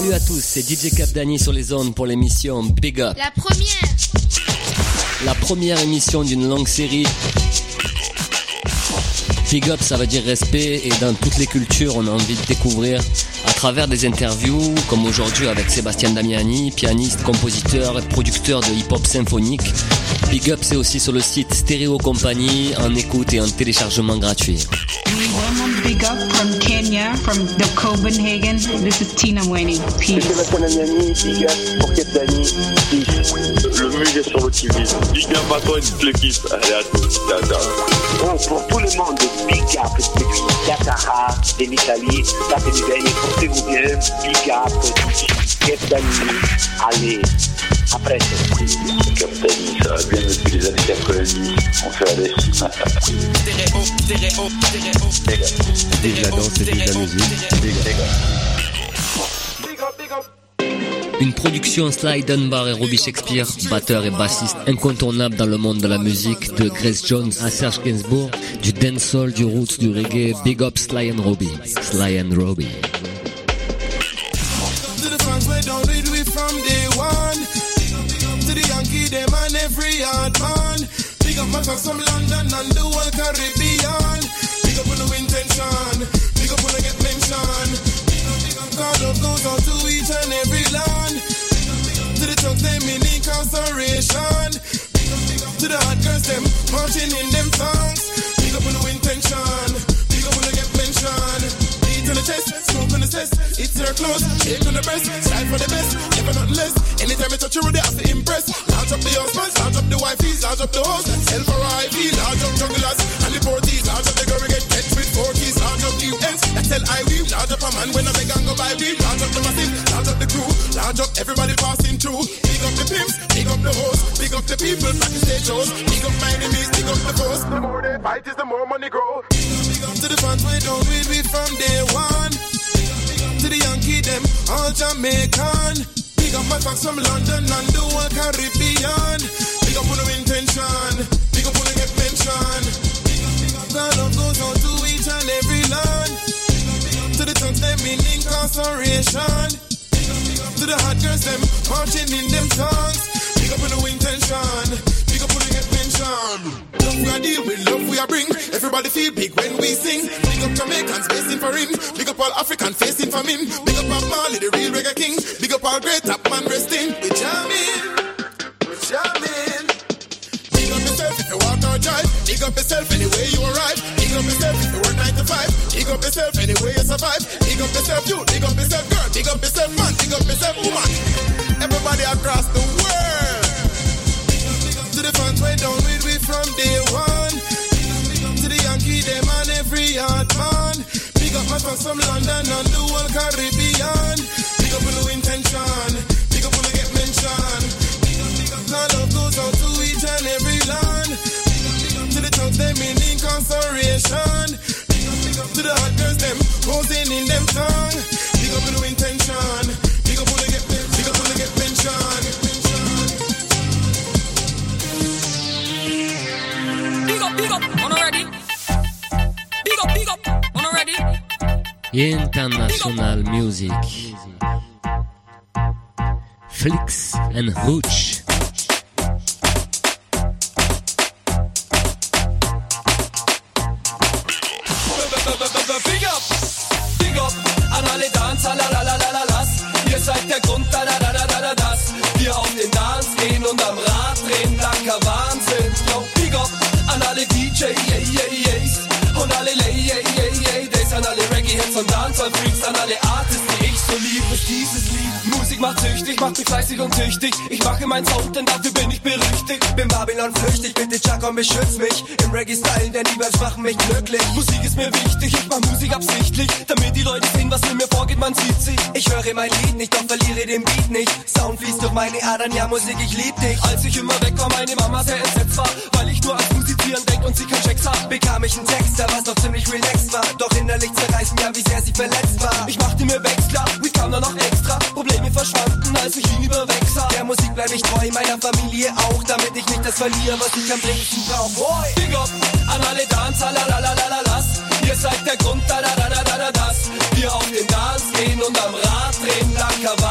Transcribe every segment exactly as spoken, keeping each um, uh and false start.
Salut à tous, c'est D J Capdani sur les ondes pour l'émission Big Up. La première La première émission d'une longue série. Big Up, ça veut dire respect, et dans toutes les cultures, on a envie de découvrir à travers des interviews, comme aujourd'hui avec Sébastien Damiani, pianiste, compositeur et producteur de hip-hop symphonique. Big Up, c'est aussi sur le site Stereo Company, en écoute et en téléchargement gratuit. Big up from Kenya, from the Copenhagen. This is Tina Mweni. Peace. Sébastien Damiani, Big Up pour Capdani. Peace. Le musée sur l'optimisme. Big Up à toi et toute l'équipe. Allez, à tous. Bon, pour tout le monde, Big Up depuis Dakar, de l'Italie. Ça fait du bien, portez-vous bien. Big Up, Capdani. Allez, après ça. Capdani, ça va bien depuis les années quatre-vingt-dix. On fait aller. Stéréo, stéréo, stéréo. Vive la danse et vive la musique. Une production Sly Dunbar et Robbie Shakespeare, batteur et bassiste incontournable dans le monde de la musique, de Grace Jones à Serge Gainsbourg, du dancehall, du roots, du reggae. Big up Sly and Robbie. Sly and Robbie. To the fans we don't read we from day one. To the Yankee them and every hard man. Big up my fans from London and the whole Caribbean. Big up on the intention. Big up when I get mentioned. God love goes out to each and every land. To the thugs them in incarceration. To the hot girls them marching in them songs. Big up on the intention. Big up when I get mentioned. Eat on the chest, smoke on the chest. It's her clothes, shake on the breast. Style for the best, never not less. Anytime I touch you, they have to impress. Launch up the husbands, launch up the wifeys, launch up the hoes. Sell for I V, launch up jugglers and the forties. Launch up the girl we get catch with four keys. Launch up the U Ns, that tell I weave. Launch up a man when I make and go buy weave. Launch up the massive, launch up the crew. Launch up everybody passing through. Big up the pimps, big up the hoes. Big up the people, back the stage shows. Big up my enemies, big up the foes. The more they fight is the more money grow. Big up to the fans we don't read we from day one. To the Yankee them, all Jamaican. Big up my facts from London and the whole Caribbean. Big up on the intention. Big up when I get mentioned. God love goes out to each and every land. To the thugs them in incarceration. To the hot girls them marching in them songs. Big up on the intention. Big up when I get mentioned. Love we a deal with, love we a bring. Everybody feel big when we sing. Big up Jamaicans facing foreign. Big up all Africans facing famine. Big up Bob Marley, the real reggae king. Big up all great top man resting. We jamming, we jamming. Big up yourself if you walk or drive. Big up yourself anyway you arrive. Big up yourself if you work nine to five. Big up yourself anyway you survive. Big up yourself you, big up yourself girl. Big up yourself man, big up yourself woman. Everybody across the world. To the fans we don't read we from day one. To the Yankee them and every hard man. Big up my fans from London and the whole Caribbean. Big up on the intention. Big up when I get mentioned. God love goes out to each and every land. To the thugs them in incarceration. To the hot girls them posing in them tongue. Big up on the intention. Big up when I get big up when I get mentioned. Big up, big up, on already. Big up, big up, on already. International music. Flix and Hooch. Big up, big up an alle Dancer, la la la la la las. Ihr seid der Grund, da da da da da da das. Wir auf den Dance gehen und am Rad drehen, blanker Wahnsinn. Yo, big up an alle D J, yeah, yeah, yeahs. Und alle Lay, yeah, yeah, yeah, days. An alle Reggae-Hits und Dancehall-Freaks, an alle Artists, die ich so lieb, ist dieses Lied. Musik macht süchtig, macht mich fleißig und tüchtig. Ich mache meinen Sound, denn dafür bin ich berüchtigt. Bin Babylon flüchtig, bitte Chakon beschütz mich. Im Reggae-Style, denn die Vibes machen mich glücklich. Musik ist mir wichtig, ich mach Musik absichtlich. Damit die Leute sehen, was in mir vorgeht, man sieht sich. Ich höre mein Lied nicht, doch verliere den Beat nicht. Sound fließt durch meine Adern, ja Musik, ich lieb dich. Als ich immer weg war, meine Mama sehr entsetzt war. Weil ich nur ans Musizieren denk und sie kein Checks hat. Bekam ich einen Text, der was noch ziemlich relaxed war. Doch innerlich zerreißen, ja wie sehr sie verletzt war. Ich machte mir Wex klar, we kam da noch extra. Probleme verschwanden, als ich ihn überweg sah. Der Musik bleib ich treu, meiner Familie auch. Damit ich nicht das verliere, was ich am dringendsten brauch. Big up an alle Dancer, la la la la la las. Ihr seid der Grund, da da da da da da das. Wir auf den Dance gehen und am Rad drehen, blanker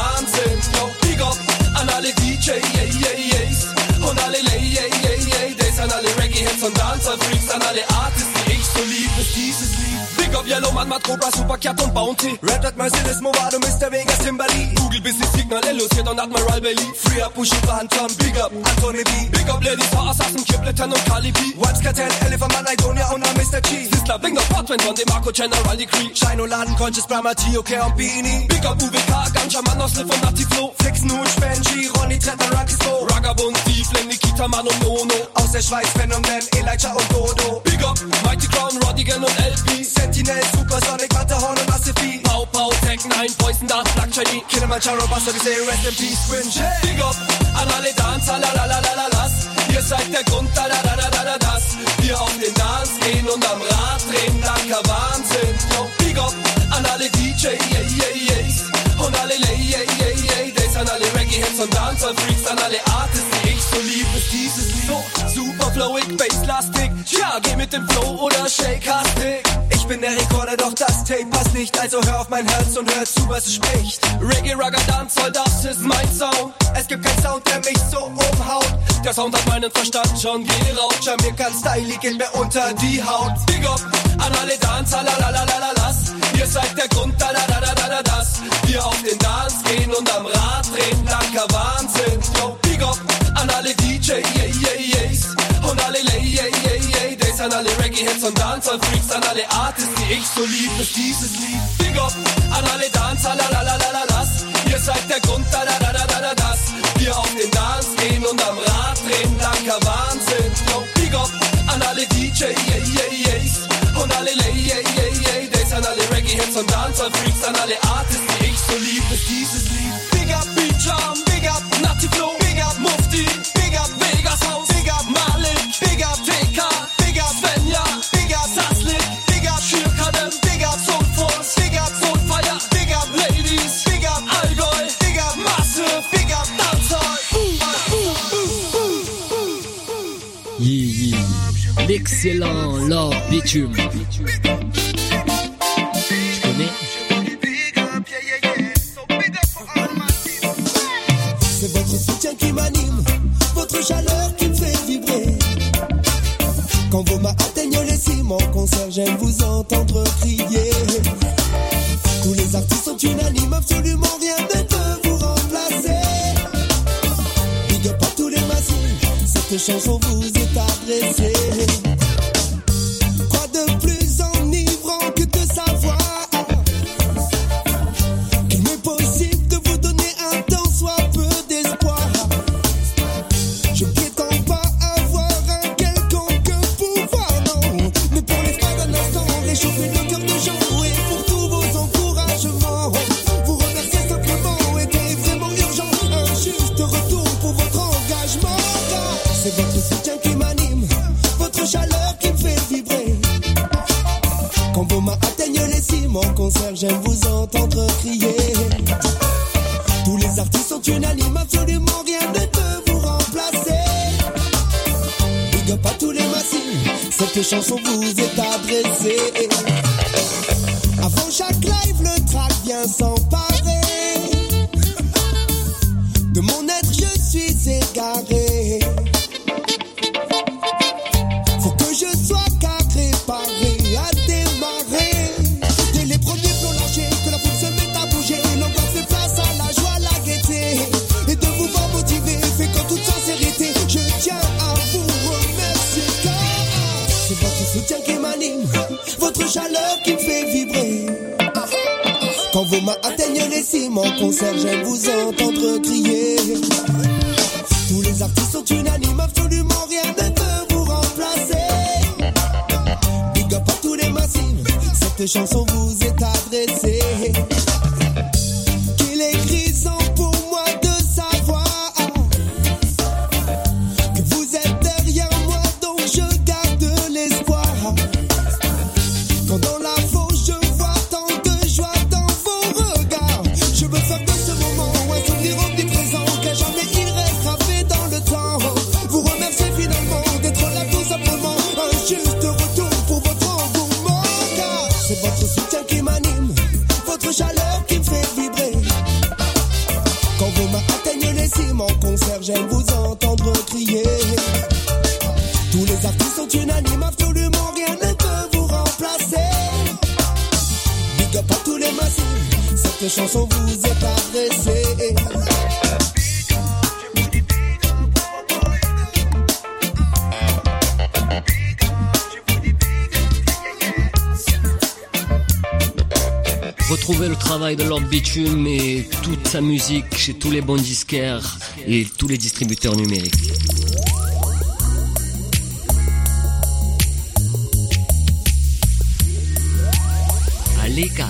an alle D J, yeah, yeah, yeahs und alle Lay, yeah, yeah, yeah, Days, an alle Reggae-Hits und Dancer-Freaks, an alle Artists, die ich so lieb, ist dieses Lied. Big up Yellow Man, Matroba, Supercat und Bounty. Red Hat, Mercedes, Movado, Mister Vegas, Timberlee. Google Business Signal, Illusiert und Admiral Bailey. Free Up, Bushy, Bantam, Big Up, Anthony B. Big up Ladies, for Assassin, Kipleton und Kali P. Vibes Cartel, Elephant Man, Idonia und Mister Cheese. Sizzler, Bing up, Portman von dem Marco General Decree. Shino, Laden, Conscious, Brahma, T O K und Beanie. Big up U W K, Ganja, Man aus Slip und Nati Flow. Flix, Nuhl, Spenji, Ronny, Tretter, Rocky Slow. Ragabund, Tiefling, Nikita, Man und Mono. Aus der Schweiz, Phänomen, Elijah und Dodo. Big up, Mighty Crown, Rodigan und L P. Sentinel, Supersonic, Matterhorn und Massive. Pow, Pow, Tech nine, Poison Dart, Black Chinese. Kilimanjaro, Buster, we say rest in peace, Fringe. Hey. Big up, an alle Dancer, la la la la la las. Ihr seid der Grund, da da da da da da das. Wir auf den Dance gehen und am Rad drehen, danker Wahnsinn. Yo, big up, an alle D J, yeah, yeah, yeahs und alle Lay, yeah, yeah, yeah, Days, an alle Reggae-Hits und Dancer-Freaks, an alle Artists, die ich so lieb, ist dieses Lied. So, super flowig, basslastig, ja, geh mit dem Flow oder shake-hastig. Ich bin der Rekorder, doch das Tape passt nicht, also hör auf mein Herz und hör zu, was es spricht. Reggae, Ragga, Dancehall, das ist mein Sound. Es gibt keinen Sound, der mich so umhaut. Der Sound hat meinen Verstand schon geraubt. Jamaican Style geht mir unter die Haut. Big up an alle Dancer, la la la la la las. Ihr seid der Grund, da da da da da da das. Wir auf den Dance gehen und am Rad drehen, danker Wahnsinn. Yo, big up an alle D J, yeah, yeah, yeahs und alle Lay, yeah, yeah, yeah, Days, an alle Reggae-Hits und Dancehall-Freaks, an alle Artists, die ich so lieb, ist dieses Lied. Big up an alle Dancer, la la la la la las. Ihr seid der Grund, da da da da da da das. Wir auf den Dance gehen und am Rad drehen, danker Wahnsinn. Yo, big up an alle D J, yeah, yeah, yeahs und alle Lay, yeah, yeah, yeah, Days, an alle Reggae-Hits und Dancehall-Freaks, an alle Artists, die ich so lieb, ist dieses Lied. Big up Beat Jam, big up Nati Flow, big up Mufti, big up Vegas House, big up Malik, big up T K, big up Svenja, big up Saslik, big up Schürkaden, big up Soul Force, big up Soulfire, big up Ladies, big up Allgäu, big up Massive, big up Dancehall. Yeah, yeah. L'excellent Lord Bitume. Tu connais? C'est votre soutien qui m'anime, votre chaleur qui me fait vibrer. Quand vos mains atteignent les cimes en concert, j'aime vous entendre crier. Tous les artistes sont unanimes, absolument rien ne peut vous remplacer. Big up à tous les massifs, cette chanson vous est adressée. Quoi de plus enivrant que de savoir qu'il m'est possible de vous donner un tant soit peu d'espoir. Je prétends pas avoir un quelconque pouvoir, non, mais pour l'espace d'un instant, réchauffer le cœur de gens et pour tous vos encouragements, vous remercier simplement était vraiment urgent. Un juste retour pour votre engagement, car c'est votre soutien qui m'anime, votre chaleur qui me fait vibrer. Quand vos mains atteignent les cimes en concert, j'aime vous entendre crier. Tous les artistes sont unanimes, absolument rien ne peut vous remplacer. Big up à tous les massifs, cette chanson vous est adressée. Avant chaque live, le track vient s'emparer de mon être, je suis égaré. Faut que je sois cadré, paré à démarrer. Dès les premiers plombs lâchés, que la foule se mette à bouger. L'angoisse fait place à la joie, la gaieté. Et de vous voir motiver, fait qu'en toute sincérité, je tiens à vous remercier. Car c'est votre soutien qui m'anime, votre chaleur qui me fait vibrer. Quand vos mains atteignent les cimes en concert, j'aime vous entendre crier. Tous les artistes sont unanimes, absolument rien ne peut vous remplacer. Big up à tous les massifs, cette chanson vous est adressée. Qu'il est grisant pour moi de savoir que vous êtes derrière moi, donc je garde l'espoir. Quand dans la fosse je vois tant de joie dans vos regards, je veux faire de ce moment un souvenir omniprésent, qu'à jamais il reste gravé dans le temps. Vous remercier finalement d'être là tout simplement, un juste retour pour votre engouement, car c'est votre soutien qui m'a j'aime vous entendre crier. Tous les artistes sont unanimes, absolument rien ne peut vous remplacer. Big up à tous les massifs, cette chanson vous est adressée. Retrouvez le travail de Lord Bitume et toute sa musique chez tous les bons disquaires et tous les distributeurs numériques. Alika.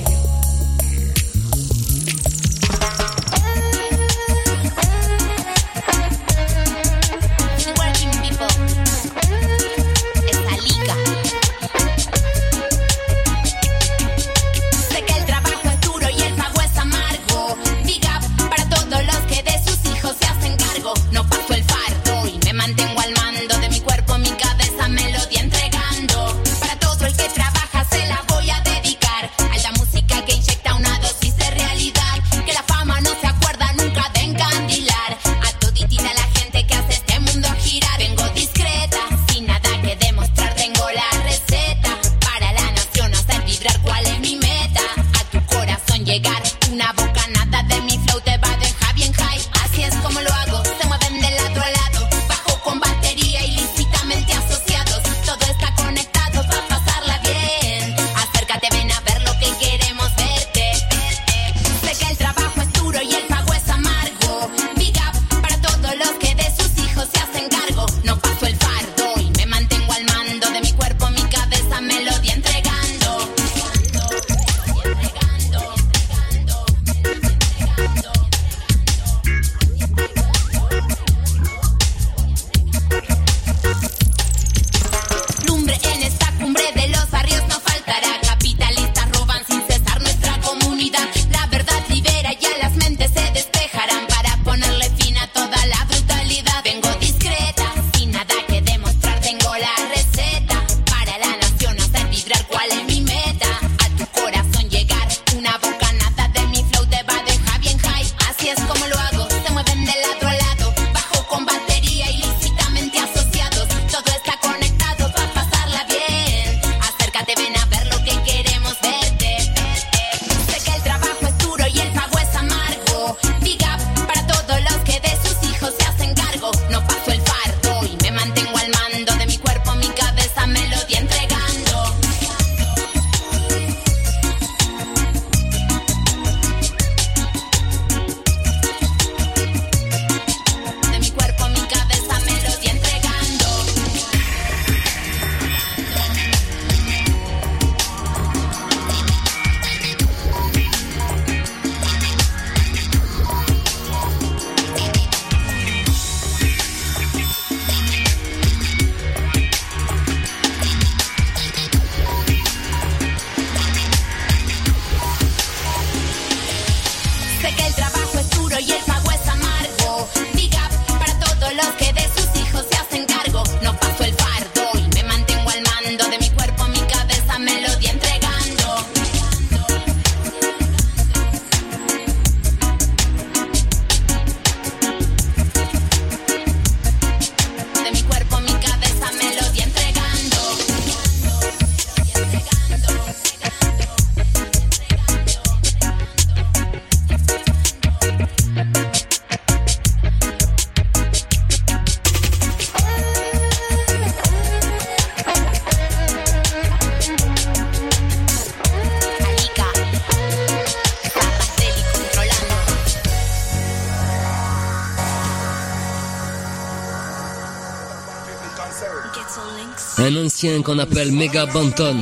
Un ancien qu'on appelle Mega Banton.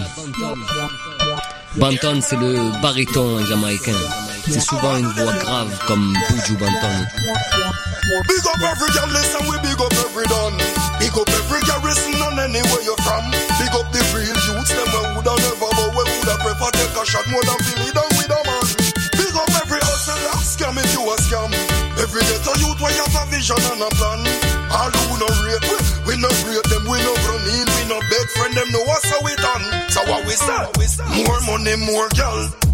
Banton, c'est le baryton jamaïcain. C'est souvent une voix grave comme Buju Banton. Big up every girl, listen, we big up every done. Big up every garrison and anywhere you're from. Big up the real youths, them we woulda never, but we woulda prefer take a shot more than feel it down with a man. Big up every hustler, scam if you a scam. Every ghetto youth where you have a vision and a plan. All who no rate, we, we no rate them, we no run in, we no beg friend them, know us how we done. So what we say? More money, more girl.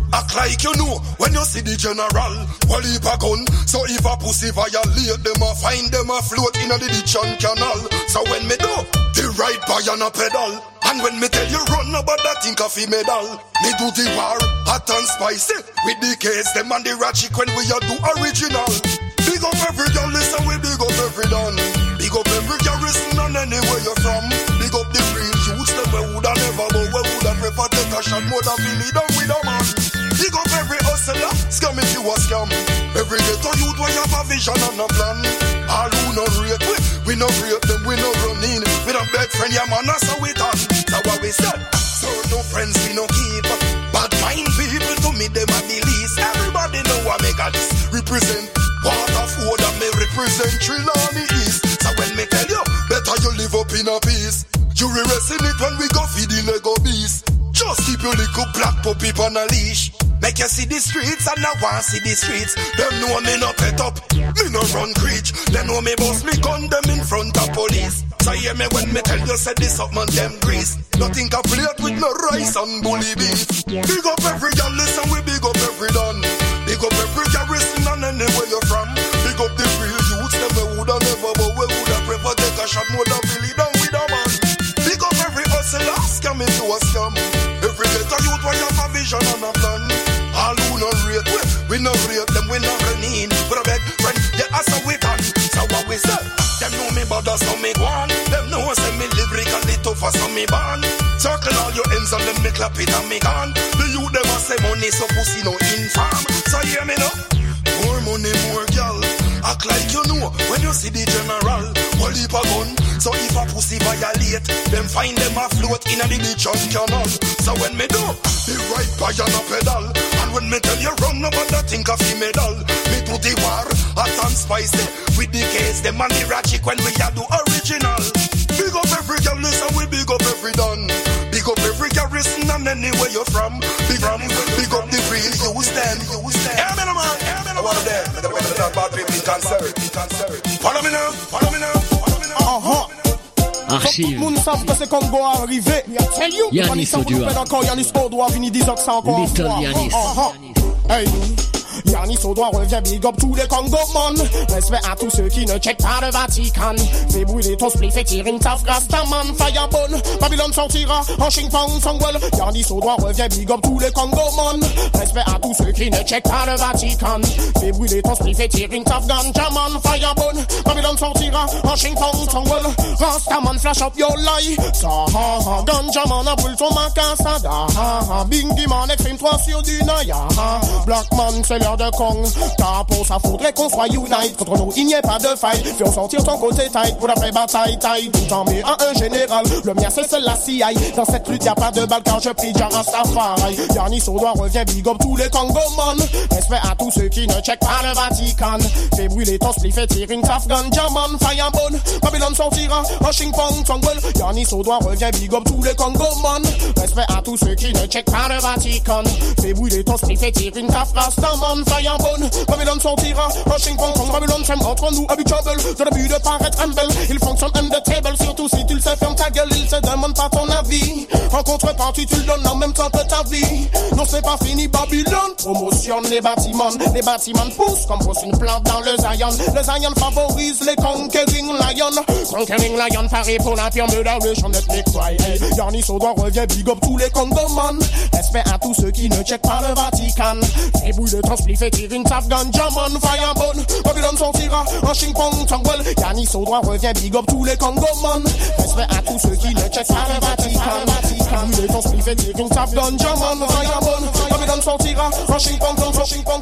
Act like you know when you see the general. Well, if a gun, so if a pussy violate them, I find them a float in a ditch and canal. So when me do, the right by on a pedal. And when me tell you run about that think of a medal. Me do the war, hot and spicy. With the case, them and the ratchet when we a do original. Big up every girl, listen, we big up every done. Big up every garrison and anywhere you're from. Big up the real youths, them we woulda never go. We woulda prefer take a shot more than feel it down with a man. Big up every hustler, scam if you a scam. Every ghetto youth we have a vision and a plan. All who no rate, we, we no rate them, we no run in. We no beg friend, yeah man, that's how we done. That's what we said. So no friends we no keep. Bad mind people to me them at the least. Everybody know what me got this. Represent Waterford and me represent Trelawney East. So when me tell you, better you live up in a peace. You re-resting it when we go feed the Lego beast. Just keep your little black puppy on a leash. Make you see the streets and I want see the streets. Them know me no pet up, me no run creech. Them know me boss me gun them in front of police. So hear me when me tell you say this up man them grease. Nothing can plate with no rice and bully beef. Big up every girl listen we big up every done. Big up every garrison and anywhere you're from. Big up the real youths them we woulda never but we woulda prefer take a shot more than feel it down with a man. Big up every hustler scam if you a scam. Every ghetto youth we have a vision and a plan. All who no rate, we, we no rate them, we no run in. But I beg, friend, yeah, that's how we done. So what we say, them know me bother, so me go on. Them know say me lyrically tougher, so me born. Circle all your ends and then me clap it and me gone. The youth them a say money, so pussy no inform. So hear me now, more money, more girl. Act like you know when you see the general. Well, if a gun, so if a pussy violate, them find them a float in a the ditch and canal. So when me do, the right by on a pedal. And when me tell you run about that think of the medal. Me do the war, hot and spicy. With the case, them and the ratchet when we a do original. Big up every girl, listen, we big up every done. Big up every garrison and anywhere you're from. Big up, big up the real you stand, you stand. Yeah, man, man, yeah, man, I want them. I got to talk about people concerned. Follow me now, follow me now, follow me now. Uh-huh. Archive. Tout le monde savent que c'est Congo arrivé. Yanis Odua. Yanis Odua, Vini Dizoc, c'est encore. Little Yanis. Hey. Yanis Odua revient big up tous les Congo man. Respect à tous ceux qui ne checkent pas le Vatican. Fais brûler ton split, fait tirer une taf, Rastaman, Firebone. Babylone sortira en Shingpong, Songwell. Yanis Odua revient big up tous les Congo man. Respect à tous ceux qui ne checkent pas le Vatican. Fais brûler ton split, fait tirer une taf, Ganjaman, Firebone. Babylone sortira en Shingpong, Songwell. Rastaman, flash up your lie. Ça, ha, ha. Ganjaman, a brûle ton macassada. Ha, ha. Bingy man, exprime toi sur du Naya. Blackman, c'est l'heure de Kong. Car pour ça faudrait qu'on soit unite. Contre nous il n'y a pas de fight. Fais sortir ton côté tight pour la vraie bataille taille. Tout en met à un général. Le mien c'est seul la C I. Dans cette lutte y'a pas de balle car je prie Jara Rastafari. Yanis Odua revient big up tous les Congo man. Respect à tous ceux qui ne checkent pas le Vatican. Fais brûler ton spliff et tire une taf Ganjaman, Firebone. Babylone sortira en Shingpong, Songwell. Yanis Odua revient big up tous les Congo man. Respect à tous ceux qui ne checkent pas le Vatican. Fais brûler ton spliff et tire une taf Rastaman, Firebone. Babylone sortira en Shingpong, Song. Babylone s'aime entre nous, habituable. Dans le but de paraître humble, il fonctionne undetable. Surtout si tu le sais, ferme ta gueule, il se demande pas ton avis. En contrepartie, tu le donnes en même temps que ta vie. Non, c'est pas fini, Babylone promotionne les bâtiments. Les bâtiments poussent comme pousse une plante dans le Zion. Le Zion favorise les Conquering Lion. Conquering Lion, paré pour la pure murder, le chant d'ethnic cry. Hey, Yanis Odua revient big up tous les Congo man. Respect à tous ceux qui ne checkent pas le Vatican. Fais brûler ton spliff et tire une taf Ganjaman, Firebone. Babylone sortira en Shingpong, Songwell. Yanis Odua revient big up tous les Congo man. Respect à tous ceux qui ne checkent pas le Vatican. Brûler ton spliff et tire une taf Ganjaman, Firebone. Babylone sortira en Shingpong, Shingpong,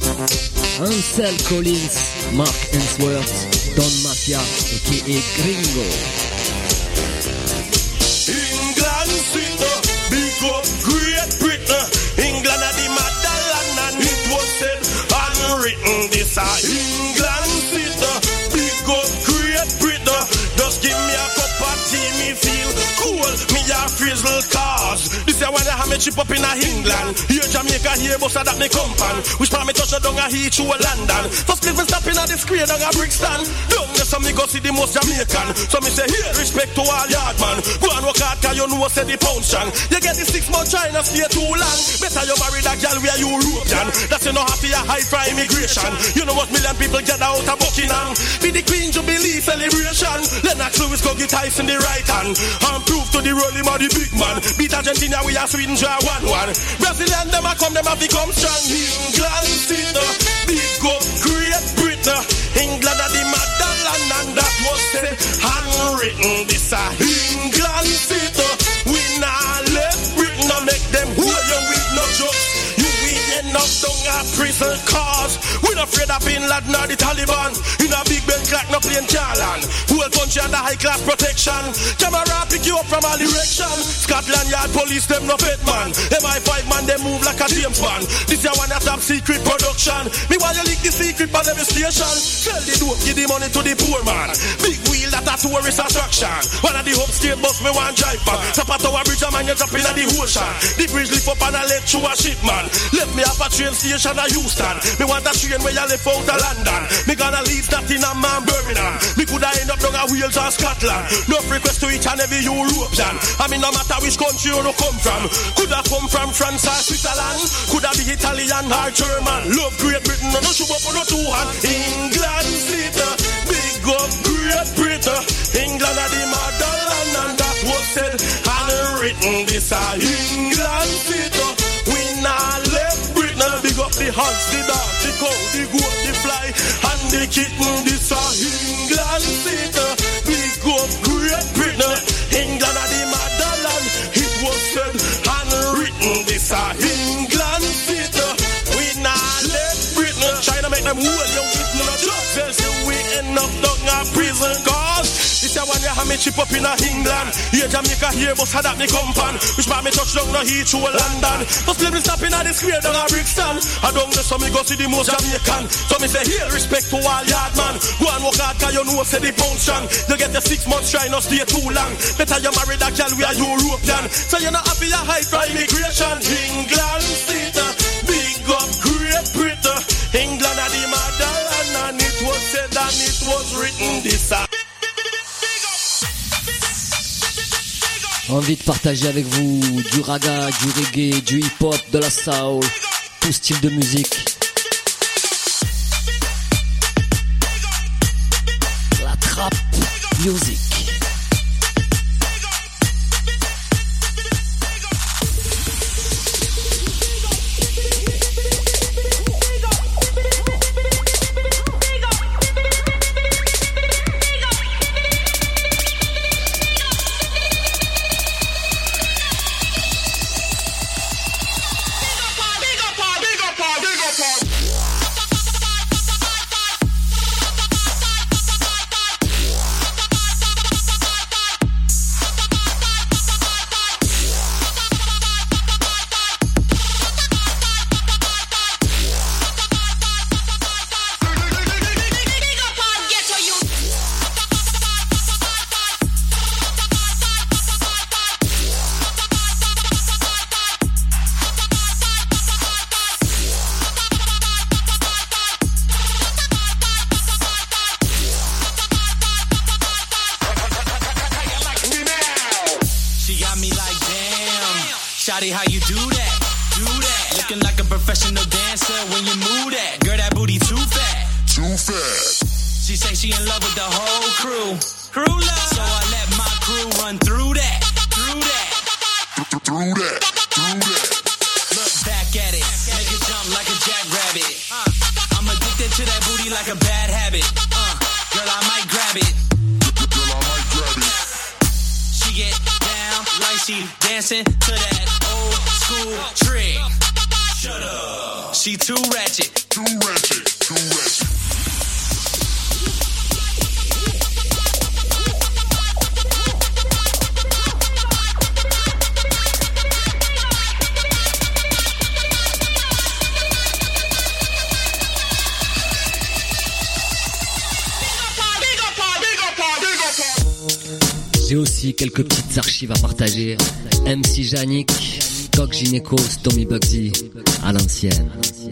Ansel Collins, Mark Hemsworth, Don Mafia, aka Gringo. England city, big up Great Britain. England are the motherland and it was said unwritten this are England city, big up Great Britain. Just give me a cup of tea, me feel cool, me a frizzle cars. This is when I have me chip up in a England. Here Jamaica, here boss that me come pan. Which part me touch a down a heat through a London. First live and stop in a the screen down a Brixton. Down there so me go see the most Jamaican. So me say here, respect to all yard man. Go and work hard cause you know say the pound strong. You get the six month China stay too long. Better you marry that girl where you European. That's you know happy a high for immigration. You know what million people get out of Buckingham. Be the Queen Jubilee celebration. Lennox Lewis go get ice in the right hand. And prove to the rolling of the big man. Beat Argentina, we are Sweden, draw one one. Brazilian, them a come, them a become strong. England, Sydney, big up, Great Britain. England are the motherland, and that was said, handwritten. This a England, Sydney. We not let Britain, no make them hold you with no jokes. You will end up down a prison cause. We not afraid of Bin Laden or the Taliban. In a big bed clock, no plane Charlan. Whole country under high class protection. Camera pick you up from all direction. Scotland Yard police, them no fed man. M I five man, they move like a James Bond. This is one of top secret production. Me while you leak the secret on every station. Sell the dope, give the money to the poor man. Big wheel that a tourist attraction. One of the upstate bus me want drive back. Top of Tower Bridge, a man you drop in the ocean. The bridge lift up and I let through a ship man. Left me up a train station at Houston. Me want a train where you left out of London. Me gonna leave that in a man Birmingham. Me coulda end up down a Wales or Scotland. No request to each and every European. I mean no matter which country you come from. Coulda come from France or Switzerland. Coulda be Italian or German. Love Great Britain, no show up on no two hand. England, Sydney, big up Great Britain. England are the motherland, and that was said and written. This are England, Sydney. We not left Britain. Big up the hogs, the dog, the cow, the goat, the fly, and the kitten. This are England, Sydney. Big up Great Britain. England are the motherland. It was said and written. This are England, Sydney. We not left Britain. China make them hold you with no drugs. They say we end up down a prison cause. This is when you have me chip up in a England. Here Jamaica, here but that me come pan. Which part me touch down no heat through a London. First play me stop in a the square down a Brixton. I don't know so me go see the most Jamaican. So me say here respect to all yard man. Go and work hard cause you know say the pound strong. You get the six months try not stay too long. Better you marry that girl we are European. So you not happy a high for immigration. England, Sydney, big up Great Britain. England are the motherland, and it was said and it was written. This are envie de partager avec vous du raga, du reggae, du hip-hop, de la soul, tout style de musique. La trap music. Shawty, how you do that? Do that. Looking like a professional dancer when you move that. Girl, that booty too fat. Too fat. She say she in love with the whole crew. Crew love. So I let my crew run through that. Through that. Through that. Through that. Look back at it. Make it jump like a jackrabbit. Uh, I'm addicted to that booty like a bad habit. Uh, girl, I might grab it. Girl, I might grab it. She get down like she dancing to that old school trick. Shut up. She too ratchet. Too ratchet. Too ratchet. J'ai aussi quelques petites archives à partager. M C Yannick, Doc Gynéco, Tommy Bugsy, à l'ancienne.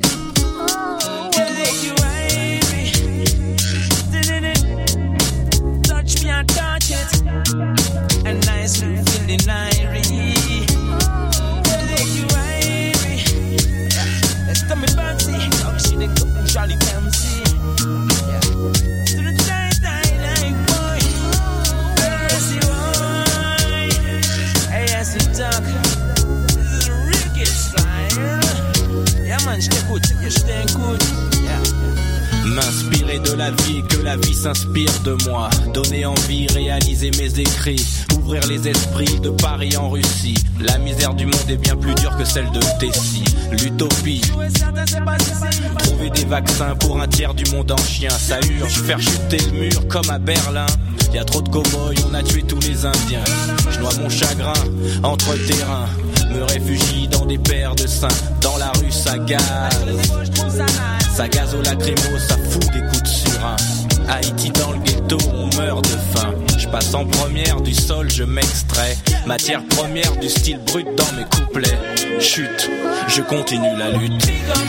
Touch me and touch it, and nice me feeling irie. Take you irie, let's come and bouncy. Doc she the cook, Charlie Dempsey. Yeah, to the tight, tight, like boy. Yes, you are. Hey, yes, you talk. This is a reggae style. Yeah, man, je t'écoute, je t'écoute. Yeah. M'inspirer de la vie, que la vie s'inspire de moi. Donner envie, réaliser mes écrits. Ouvrir les esprits de Paris en Russie. La misère du monde est bien plus dure que celle de Tessie. L'utopie. Trouver des vaccins pour un tiers du monde en chien. Ça urge, faire chuter le mur comme à Berlin. Y'a trop de cow-boys, on a tué tous les Indiens. Je noie mon chagrin entre terrains. Me réfugie dans des paires de seins. Dans la rue ça gaze. Ça gaze au lacrymo, ça fout des coups de surin. Haïti dans le ghetto, on meurt de faim. Je passe en première du sol, je m'extrais. Matière première du style brut dans mes couplets. Chute, je continue la lutte.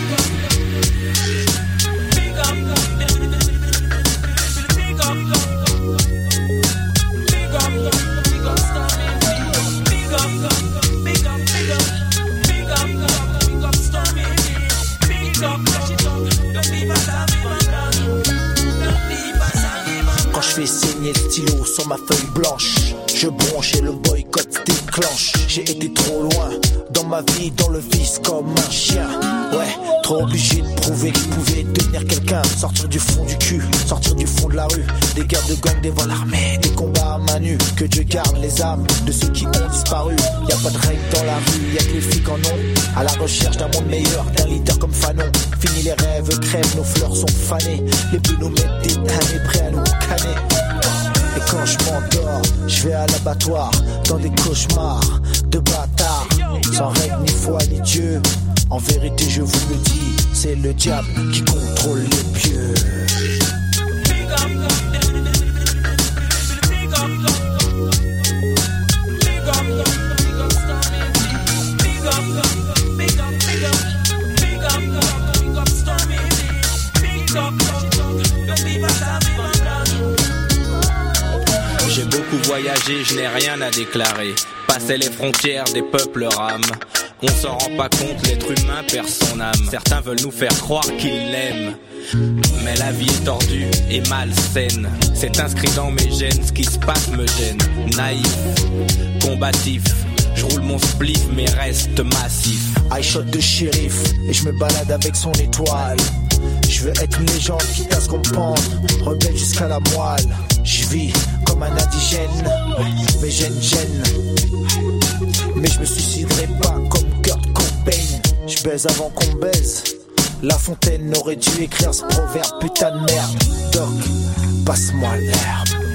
Quand je fais saigner le stylo sur ma feuille blanche, je bronche et le boycott déclenche. J'ai été trop loin dans ma vie, dans le vice comme un chien. Ouais, trop obligé de prouver qu'il pouvait devenir quelqu'un. Sortir du fond du cul, sortir du fond de la rue. Des guerres de gang, des vols armés, des combats à main nue. Que Dieu garde les âmes de ceux qui ont disparu. Y'a pas de règles dans la rue, y'a que les flics en ont. À la recherche d'un monde meilleur, d'un leader comme Fanon. Fini les rêves, crèvent, nos fleurs sont fanées. Les bleus nous mettent des tannées, prêts à nous canner. Et quand je m'endors, je vais à l'abattoir, dans des cauchemars de bâtards, sans règle ni foi ni Dieu. En vérité je vous le dis, c'est le diable qui contrôle les pieux. J'ai beaucoup voyagé, je n'ai rien à déclarer. Passer les frontières des peuples rames. On s'en rend pas compte, l'être humain perd son âme. Certains veulent nous faire croire qu'ils l'aiment, mais la vie est tordue et malsaine. C'est inscrit dans mes gènes, ce qui se passe me gêne. Naïf, combatif, je roule mon spliff mais reste massif. I shot de shérif et je me balade avec son étoile. Je veux être une légende, quitte à ce qu'on me pende. Rebelle jusqu'à la moelle. Je vis comme un indigène, mes gènes gênent. Mais je me suiciderai pas comme Kurt Cobain. Je baise avant qu'on me baise. La Fontaine aurait dû écrire ce proverbe, putain de merde. Doc, passe-moi l'herbe.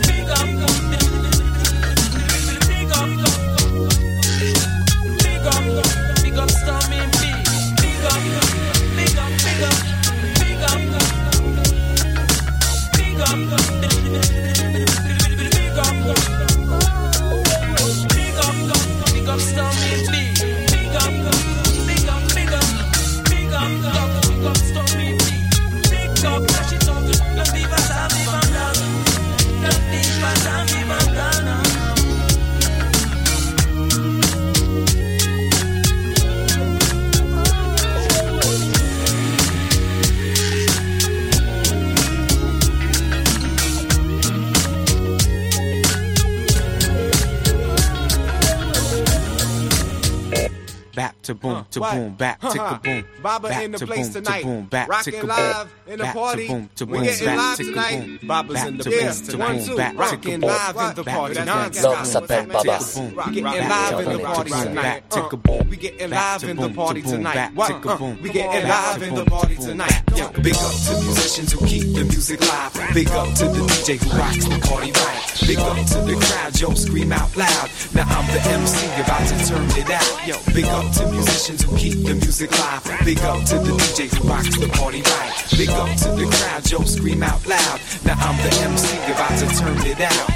To boom, to boom, back, tick a boom. Baba in the place tonight. Rockin' live in the party. We getting live tonight. Baba's in the place tonight. Rockin' live in the party. L'homme s'appelle Baba. We getting live in the party tonight. We getting live in the party tonight. We getting live in the party tonight. Big up to musicians who keep the music live. Big up to the D J who rocks the party right. Big up to the crowd, yo, scream out loud. Now I'm the M C about to turn it out. Yo, big up to musicians who keep the music live. Big up to the D J who rocks the party right. Big up to the crowd, yo, scream out loud. Now I'm the M C about to turn it out.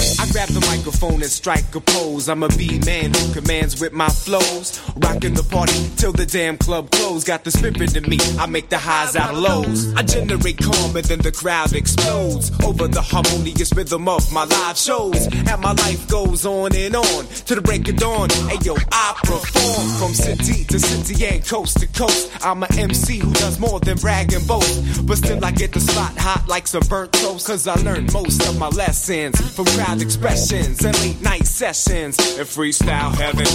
I grab the microphone and strike a pose. I'm a B-man who commands with my flows. Rocking the party till the damn club close. Got the spirit in me, I make the highs out of lows. I generate calm and then the crowd explodes over the harmonious rhythm of my live shows. And my life goes on and on to the break of dawn. Hey yo, I perform from city to city and coast to coast. I'm an M C who does more than brag and boast, but still I get the spot hot like some burnt toast. Cause I learned most of my lessons from crowd expressions and late night sessions and freestyle heaven.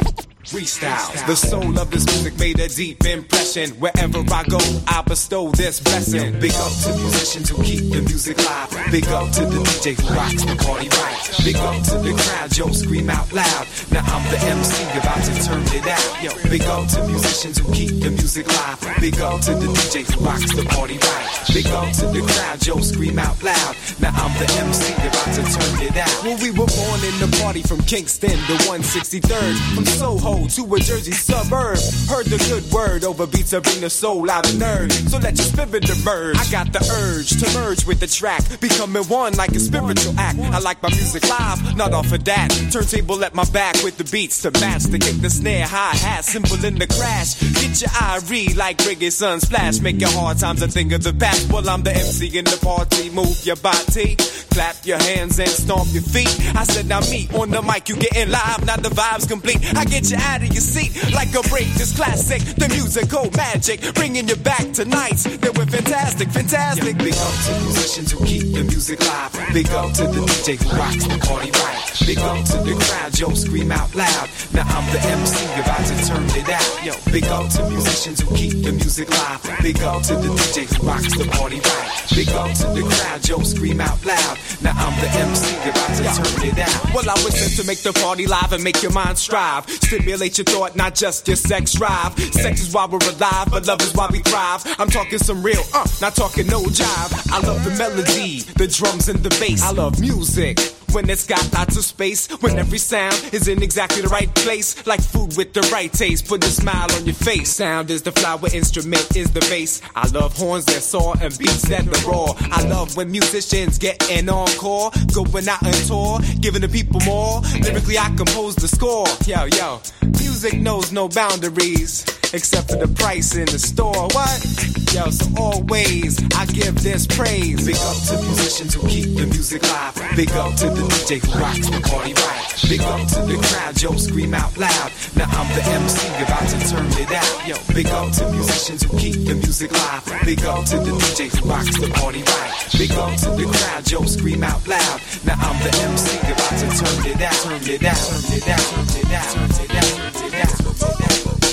Freestyle. The soul of this music made a deep impression. Wherever I go, I bestow this blessing. Big up to musicians who keep the music live. Big up to the D J who rocks the party right. Big up to the crowd, yo, scream out loud. Now I'm the M C about to turn it out. Yo, big up to musicians who keep the music live. Big up to the D J who rocks the party right. Big up to the crowd, yo, scream out loud. Now I'm the M C about to turn it out. Well, we were born in the party from Kingston to one sixty-third, from Soho to a Jersey suburb. Heard the good word over beats to bring the soul out of nerd. So let your spirit emerge. I got the urge to merge with the track, becoming one like a spiritual act. I like my music live, not off of that. Turntable at my back with the beats to match. The kick, the snare, hi-hat, cymbal in the crash. Get your eye read like reggae sun splash. Make your hard times a thing of the past. Well, I'm the M C in the party. Move your body, clap your hands and stomp your feet. I said now me on the mic, you getting live, now the vibe's complete. I get you out of your seat like a break. This classic, the musical magic, bringing you back to nights that were fantastic, fantastic. Big up to musicians who keep the music live. Big up to the D J who rocks the party right. Big up to the crowd, yo, scream out loud. Now I'm the M C about to turn it out. Yo, big up to musicians who keep the music live. Big up to the D J who rocks the party right. Big up to the crowd, yo, scream out loud. Now I'm the M C about to turn it out. Well, I was sent to make the party live and make your mind strive. Stimulate your thought, not just your sex drive. Sex is why we're alive, but love is why we thrive. I'm talking some real, uh, not talking no jive. I love the melody, the drums and the bass. I love music when it's got lots of space, when every sound is in exactly the right place, like food with the right taste, put a smile on your face. Sound is the flower, instrument is the bass. I love horns that soar and beats that the roar. I love when musicians get an encore, going out on tour, giving the people more. Lyrically I compose the score. Yo, yo, music knows no boundaries, except for the price in the store. What? Yo, so always I give this praise. Big up to musicians who keep the music live. Big up to the D J who rocks the party right. Big up to the crowd, yo, scream out loud. Now I'm the M C about to turn it out. Yo, big up to musicians who keep the music live. Big up to the D J who rocks the party right. Big up to the crowd, yo, scream out loud. Now I'm the M C about to turn it out. Turn it out, turn it out, turn it out, turn it out, turn it out, turn it out.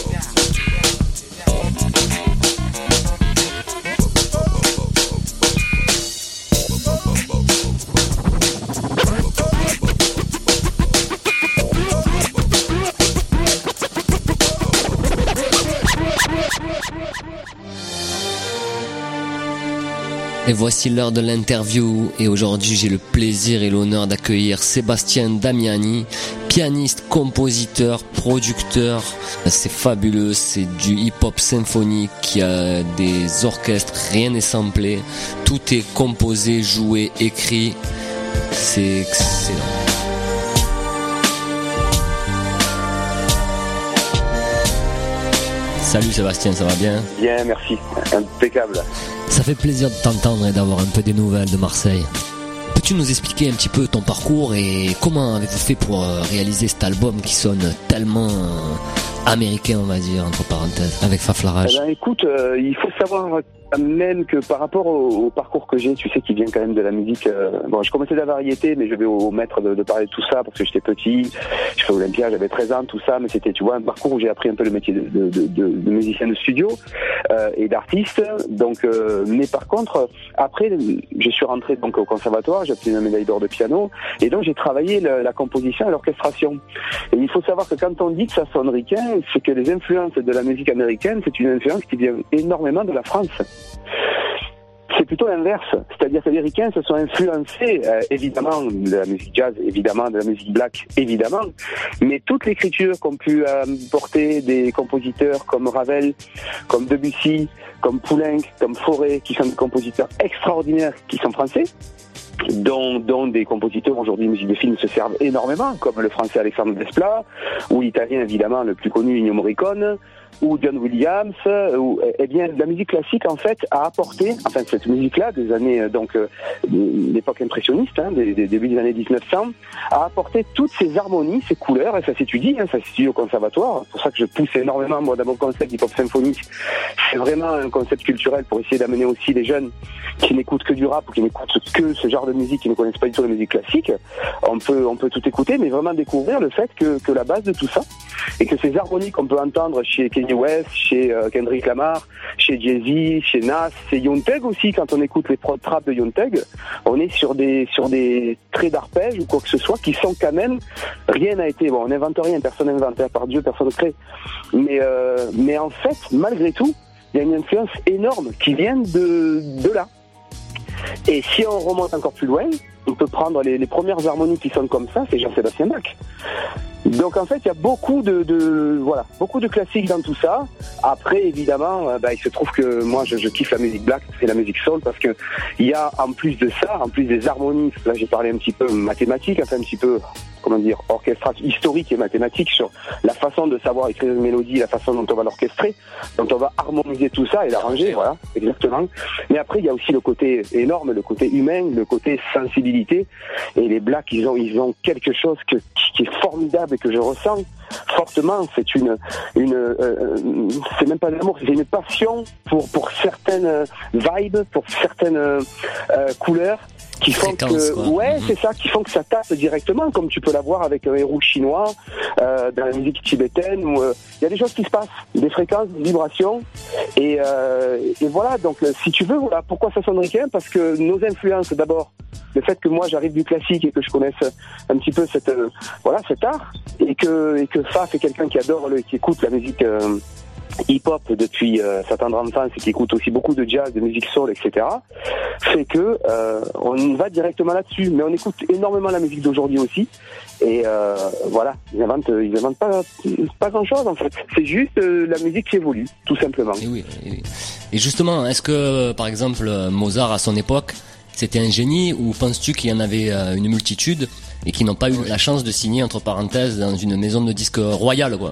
Et voici l'heure de l'interview et aujourd'hui j'ai le plaisir et l'honneur d'accueillir Sébastien Damiani, pianiste, compositeur, producteur. C'est fabuleux, c'est du hip-hop symphonique, il y a des orchestres, rien n'est samplé, tout est composé, joué, écrit, c'est excellent. Salut Sébastien, ça va bien? Bien, merci, impeccable. Ça fait plaisir de t'entendre et d'avoir un peu des nouvelles de Marseille. Peux-tu nous expliquer un petit peu ton parcours et comment avez-vous fait pour réaliser cet album qui sonne tellement américain, on va dire, entre parenthèses, avec Faflarage? Eh ben, écoute, euh, il faut savoir même que par rapport au, au parcours que j'ai, tu sais, qui vient quand même de la musique, euh, bon, je commençais de la variété, mais je vais au, au maître de, de parler de tout ça parce que j'étais petit, je fais Olympia, j'avais treize ans, tout ça, mais c'était, tu vois, un parcours où j'ai appris un peu le métier de, de, de, de, de musicien de studio euh, et d'artiste. Donc, euh, mais par contre, après, je suis rentré donc au conservatoire, j'ai obtenu une médaille d'or de piano, et donc j'ai travaillé le, la composition et l'orchestration. Et il faut savoir que quand on dit que ça sonne ricain, c'est que les influences de la musique américaine, c'est une influence qui vient énormément de la France. C'est plutôt l'inverse, c'est-à-dire que les Ricains se sont influencés euh, évidemment de la musique jazz, évidemment de la musique black, évidemment, mais toute l'écriture qu'ont pu euh, porter des compositeurs comme Ravel, comme Debussy, comme Poulenc, comme Fauré, qui sont des compositeurs extraordinaires, qui sont français, dont, dont des compositeurs aujourd'hui de musique de film se servent énormément, comme le français Alexandre Desplat, ou l'italien évidemment le plus connu Ennio Morricone, ou John Williams, ou, eh bien la musique classique en fait a apporté, enfin cette musique-là des années donc euh, l'époque impressionniste, hein, des, des début des années dix-neuf cents, a apporté toutes ces harmonies, ces couleurs, et ça s'étudie, hein, ça s'étudie au conservatoire. C'est pour ça que je pousse énormément moi dans mon concept hip-hop symphonique. C'est vraiment un concept culturel pour essayer d'amener aussi les jeunes qui n'écoutent que du rap ou qui n'écoutent que ce genre de musique, qui ne connaissent pas du tout la musique classique. On peut on peut tout écouter, mais vraiment découvrir le fait que que la base de tout ça et que ces harmonies qu'on peut entendre chez Kanye West, chez euh, Kendrick Lamar, chez Jay-Z, chez Nas, chez Young Thug aussi, quand on écoute les prod trap de Young Thug, on est sur des sur des traits d'arpège ou quoi que ce soit qui sont quand même, rien n'a été, bon on n'invente rien, personne n'invente, par Dieu personne ne crée, mais euh, mais en fait malgré tout il y a une influence énorme qui vient de de là. Et si on remonte encore plus loin, on peut prendre les, les premières harmonies qui sonnent comme ça, c'est Jean-Sébastien Bach. Donc en fait, il y a beaucoup de, de voilà, beaucoup de classiques dans tout ça. Après, évidemment, euh, bah, il se trouve que moi, je, je kiffe la musique black et la musique soul parce que il y a en plus de ça, en plus des harmonies, là j'ai parlé un petit peu mathématiques, enfin un petit peu, comment dire, orchestration historique et mathématique sur la façon de savoir écrire une mélodie, la façon dont on va l'orchestrer, dont on va harmoniser tout ça et l'arranger, voilà, exactement. Mais après, il y a aussi le côté énorme, le côté humain, le côté sensibilité. Et les blacks, ils ont, ils ont quelque chose que, qui est formidable et que je ressens fortement. C'est une, une, euh, c'est même pas de l'amour, c'est une passion pour pour certaines vibes, pour certaines euh, couleurs. Qui font que, quoi. ouais, mmh. c'est ça, qui font que ça tape directement, comme tu peux l'avoir avec un héros chinois, euh, dans la musique tibétaine, où il euh, y a des choses qui se passent, des fréquences, des vibrations, et, euh, et voilà. Donc, si tu veux, voilà, pourquoi ça sonne ricain ? Parce que nos influences, d'abord, le fait que moi j'arrive du classique et que je connaisse un petit peu cette, euh, voilà, cet art, et que et que Faf est quelqu'un qui adore, le, qui écoute la musique. Euh, hip-hop depuis euh, sa tendre enfance et qui écoute aussi beaucoup de jazz, de musique soul, et cetera, fait que euh, on va directement là-dessus. Mais on écoute énormément la musique d'aujourd'hui aussi. Et euh, voilà, ils inventent, ils inventent pas, pas grand-chose en fait. C'est juste euh, la musique qui évolue, tout simplement. Et oui. Et, oui. Et justement, est-ce que, par exemple, Mozart à son époque, c'était un génie, ou penses-tu qu'il y en avait une multitude et qui n'ont pas eu la chance de signer entre parenthèses dans une maison de disques royale, quoi?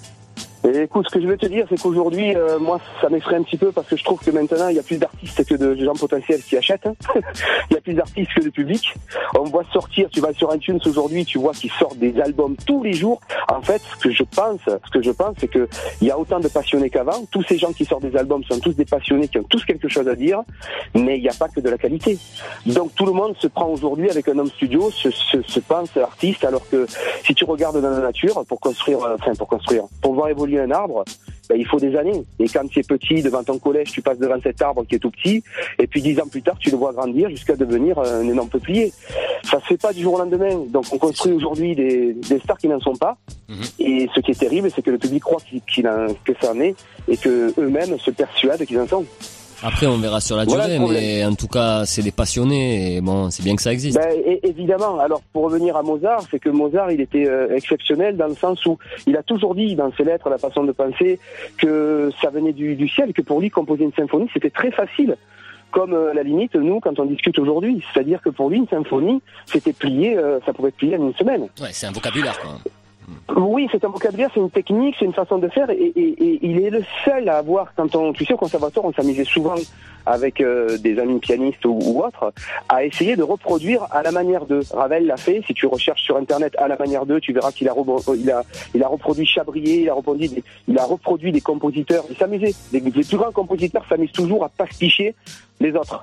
Et écoute, ce que je veux te dire, c'est qu'aujourd'hui, euh, moi, ça m'effraie un petit peu parce que je trouve que maintenant, il y a plus d'artistes que de gens potentiels qui achètent. Il y a plus d'artistes que de public. On voit sortir, tu vas sur iTunes aujourd'hui, tu vois qu'ils sortent des albums tous les jours. En fait, ce que je pense, ce que je pense, c'est que il y a autant de passionnés qu'avant. Tous ces gens qui sortent des albums sont tous des passionnés qui ont tous quelque chose à dire, mais il n'y a pas que de la qualité. Donc tout le monde se prend aujourd'hui avec un home studio, se, se, se pense artiste, alors que si tu regardes dans la nature, pour construire, enfin pour construire, pour voir évoluer un arbre, ben, il faut des années. Et quand tu es petit, devant ton collège, tu passes devant cet arbre qui est tout petit, et puis dix ans plus tard, tu le vois grandir jusqu'à devenir un énorme peuplier. Ça se fait pas du jour au lendemain. Donc on construit aujourd'hui des, des stars qui n'en sont pas. Mmh. Et ce qui est terrible, c'est que le public croit qu'il, qu'il a, que ça en est, et que eux-mêmes se persuadent qu'ils en sont. Après, on verra sur la durée, voilà, mais en tout cas, c'est des passionnés, et bon, c'est bien que ça existe. Ben, et, évidemment. Alors, pour revenir à Mozart, c'est que Mozart, il était euh, exceptionnel dans le sens où il a toujours dit dans ses lettres, la façon de penser, que ça venait du, du ciel, que pour lui, composer une symphonie, c'était très facile. Comme euh, à la limite, nous, quand on discute aujourd'hui. C'est-à-dire que pour lui, une symphonie, c'était plié, euh, ça pouvait être plié en une semaine. Ouais, c'est un vocabulaire, quoi. Oui, c'est un vocabulaire, c'est une technique, c'est une façon de faire, et, et, et il est le seul à avoir, quand on, tu sais, au conservatoire, on s'amusait souvent avec euh, des amis pianistes ou, ou autres, à essayer de reproduire à la manière de. Ravel l'a fait, si tu recherches sur internet à la manière de, tu verras qu'il a, il a, il a reproduit Chabrier, il a reproduit des, il a reproduit des compositeurs, il s'amusait. Les, les plus grands compositeurs s'amusent toujours à pasticher les autres.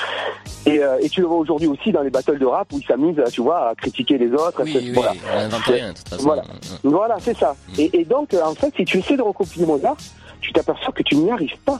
Et, euh, et tu le vois aujourd'hui aussi dans les battles de rap où ils s'amusent, tu vois, à critiquer les autres. Oui, oui, voilà. On n'invente rien, de toute façon. Voilà, voilà, c'est ça. Mmh. Et, et donc, en fait, si tu essaies de recopier Mozart, tu t'aperçois que tu n'y arrives pas.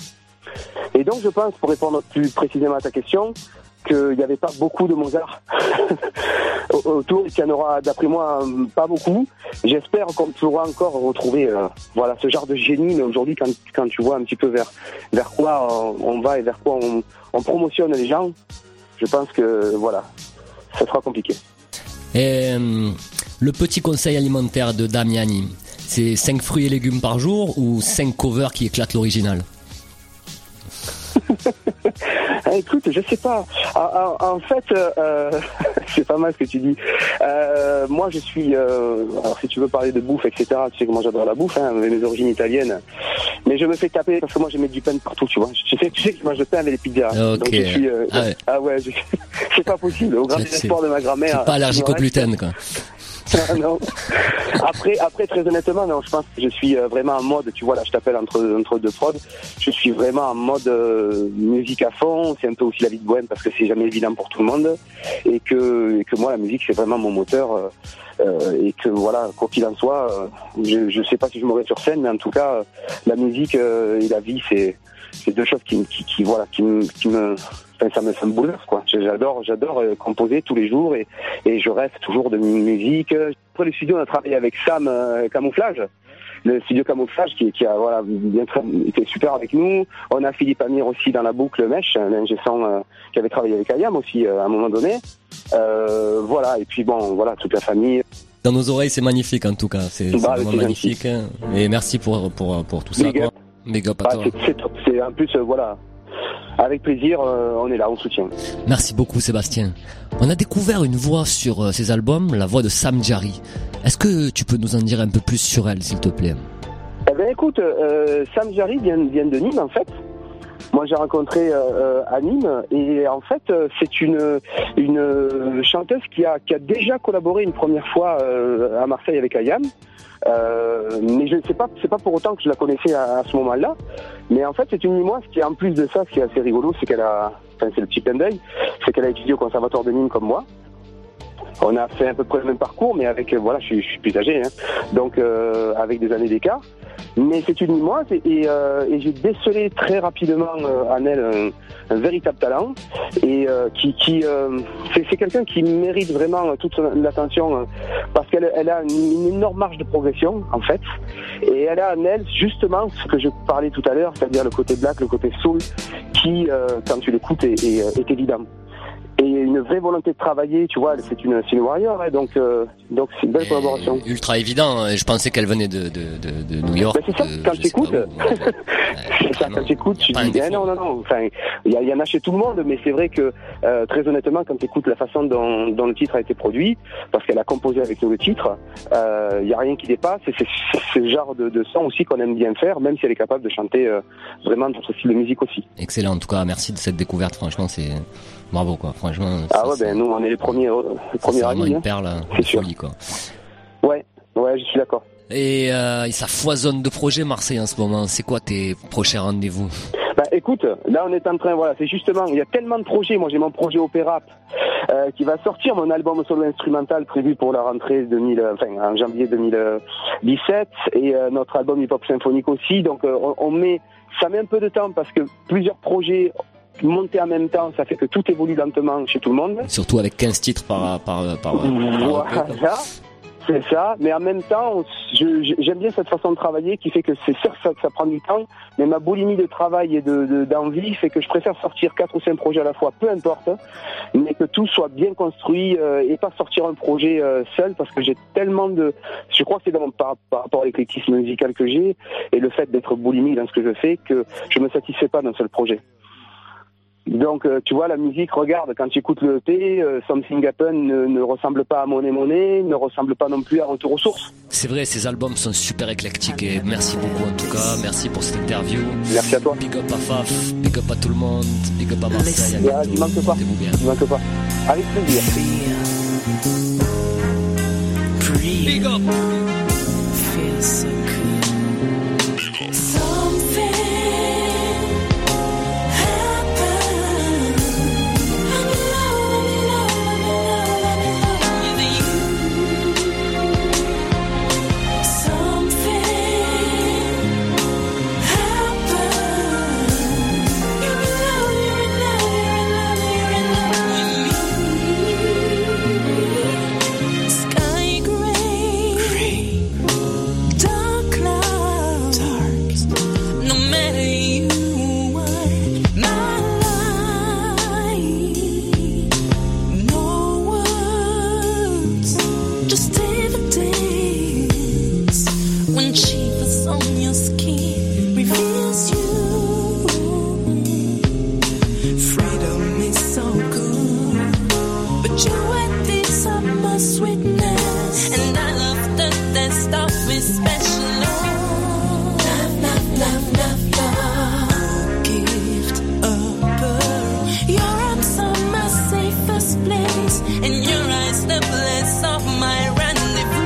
Et donc, je pense, pour répondre plus précisément à ta question, qu'il n'y avait pas beaucoup de Mozart autour, et qu'il y en aura, d'après moi, pas beaucoup. J'espère qu'on pourra encore retrouver euh, voilà, ce genre de génie, mais aujourd'hui, quand, quand tu vois un petit peu vers, vers quoi on, on va et vers quoi on, on promotionne les gens, je pense que, voilà, ça sera compliqué. Et, euh, le petit conseil alimentaire de Damiani, c'est cinq fruits et légumes par jour ou cinq covers qui éclatent l'original? écoute, je sais pas. En, en, en fait, euh, c'est pas mal ce que tu dis. Euh, moi, je suis... Euh, alors, si tu veux parler de bouffe, et cetera, tu sais que moi, j'adore la bouffe, hein, avec mes origines italiennes. Mais je me fais taper parce que moi, je mets du pain partout, tu vois. Tu sais, tu sais que je mange le pain avec les pizzas. Okay. Donc, je suis... Euh, ah ouais, ah ouais je, c'est pas possible. Au grand espoir de ma grand-mère... C'est pas allergique au gluten, quoi. non. Après, après, très honnêtement, non, je pense que je suis vraiment en mode, tu vois, là, je t'appelle entre, entre deux prods, je suis vraiment en mode euh, musique à fond, c'est un peu aussi la vie de bohème parce que c'est jamais évident pour tout le monde, et que, et que moi, la musique, c'est vraiment mon moteur, euh, euh, et que voilà, quoi qu'il en soit, euh, je, je sais pas si je m'aurai sur scène, mais en tout cas, euh, la musique euh, et la vie, c'est, c'est deux choses qui, qui, qui voilà, qui me, qui me, ça me, ça me bouleverse, quoi. J'adore, j'adore euh, composer tous les jours et, et je rêve toujours de musique. Après le studio, on a travaillé avec Sam euh, Camouflage, le studio Camouflage qui, qui a voilà bien été super avec nous. On a Philippe Amir aussi dans la boucle Mèche, l'ingé son euh, qui avait travaillé avec Ayam aussi euh, à un moment donné. Euh, voilà, et puis bon, voilà, toute la famille. Dans nos oreilles, c'est magnifique en tout cas, c'est, bah, c'est vraiment c'est magnifique. Hein. Et merci pour pour pour tout ça. Big quoi. Up. Big up à bah, toi. C'est, c'est, c'est en plus euh, voilà. Avec plaisir, euh, on est là, on soutient. Merci beaucoup Sébastien. On a découvert une voix sur euh, ces albums, la voix de Sam Jarry. Est-ce que tu peux nous en dire un peu plus sur elle, s'il te plaît? Eh ben écoute, euh, Sam Jarry vient, vient de Nîmes en fait. Moi j'ai rencontré euh, à Nîmes et en fait euh, c'est une une chanteuse qui a qui a déjà collaboré une première fois euh, à Marseille avec Ayam. Euh, mais je ne sais pas, c'est pas pour autant que je la connaissais à, à ce moment-là. Mais en fait, c'est une Nîmoise qui, en plus de ça, ce qui est assez rigolo, c'est qu'elle a, enfin, c'est le petit clin d'œil, c'est qu'elle a étudié au conservatoire de Nîmes comme moi. On a fait à peu près le même parcours, mais avec, voilà, je suis, je suis plus âgé, hein, donc euh, avec des années d'écart. Mais c'est une Nîmoise et, et, euh, et j'ai décelé très rapidement euh, en elle un, un véritable talent et euh, qui, qui euh, c'est, c'est quelqu'un qui mérite vraiment toute son, l'attention euh, parce qu'elle elle a une, une énorme marge de progression en fait et elle a en elle justement ce que je parlais tout à l'heure, c'est-à-dire le côté black, le côté soul qui euh, quand tu l'écoutes est, est, est évident. Et une vraie volonté de travailler, tu vois, c'est une, c'est une warrior, hein, donc, euh, donc c'est une belle et collaboration. Ultra évident, je pensais qu'elle venait de, de, de, de New York. Ben c'est ça, quand tu écoutes, c'est ça, quand tu écoutes, tu dis, eh non, non, non, enfin, il y, y en a chez tout le monde, mais c'est vrai que, euh, très honnêtement, quand tu écoutes la façon dont, dont le titre a été produit, parce qu'elle a composé avec nous le titre, il euh, y a rien qui dépasse, et c'est, c'est, c'est ce genre de, de son aussi qu'on aime bien faire, même si elle est capable de chanter euh, vraiment d'autres styles de musique aussi. Excellent, en tout cas, merci de cette découverte, franchement, c'est... Bravo quoi, franchement. Ah ouais, ben nous on est les premiers, les premiers c'est vraiment amis, une hein. perle, c'est folie sûr. quoi. Ouais, ouais, je suis d'accord. Et, euh, et ça foisonne de projets Marseille en ce moment. C'est quoi tes prochains rendez-vous? Bah écoute, là on est en train, voilà, c'est justement, il y a tellement de projets. Moi j'ai mon projet Opéra euh, qui va sortir, mon album solo instrumental prévu pour la rentrée deux mille, enfin en janvier deux mille dix-sept, et euh, notre album hip-hop symphonique aussi. Donc euh, on, on met, ça met un peu de temps parce que plusieurs projets monter en même temps, ça fait que tout évolue lentement chez tout le monde. Surtout avec quinze titres par par par. par voilà, c'est ça. Mais en même temps, je, j'aime bien cette façon de travailler qui fait que c'est sûr que ça, ça prend du temps, mais ma boulimie de travail et de, de d'envie fait que je préfère sortir quatre ou cinq projets à la fois, peu importe, mais que tout soit bien construit euh, et pas sortir un projet euh, seul parce que j'ai tellement de, je crois que c'est dans mon, par, par rapport à l'éclectisme musical que j'ai et le fait d'être boulimique dans ce que je fais que je me satisfais pas d'un seul projet. Donc, euh, tu vois, la musique, regarde, quand tu écoutes le E P, euh, Something Happen ne, ne ressemble pas à Money Money, ne ressemble pas non plus à Retour aux sources. C'est vrai, ces albums sont super éclectiques et merci beaucoup en tout cas, merci pour cette interview. Merci à toi. Big up à Faf, big up à tout le monde, big up à Marseille. Yeah, il manque pas, il manque pas. Avec plaisir. Big up. Feel so good. Something Dark clouds, dark. place. In your eyes, the bliss of my rendezvous.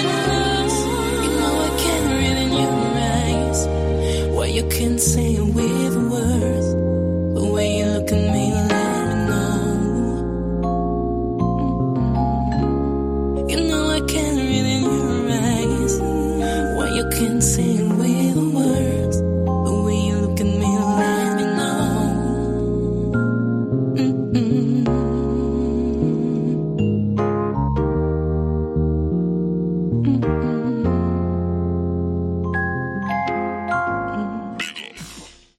You can say we